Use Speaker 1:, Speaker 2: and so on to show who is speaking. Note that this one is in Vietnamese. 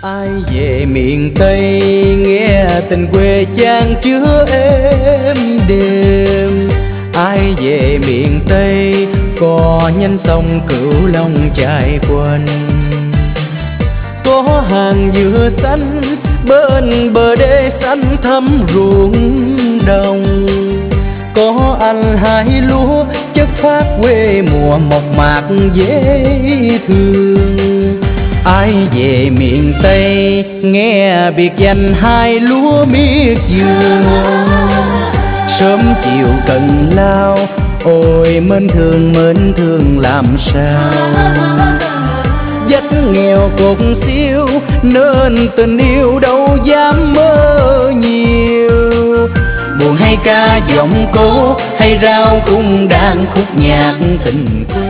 Speaker 1: Ai về miền Tây nghe tình quê chan chứa êm đềm. Ai về miền Tây có nhánh sông Cửu Long chảy quanh. Có hàng dừa xanh bên bờ đê xanh thắm ruộng đồng. Có anh hái lúa chất phát quê mùa mộc mạc dễ thương. Ai về miền Tây nghe biệt danh hai lúa miệt vườn. Sớm chiều cần lao ôi mến thương làm sao. Dắt nghèo cột siêu nên tình yêu đâu dám mơ nhiều. Buồn hay ca giọng cố hay rao cung đàn khúc nhạc tình quê.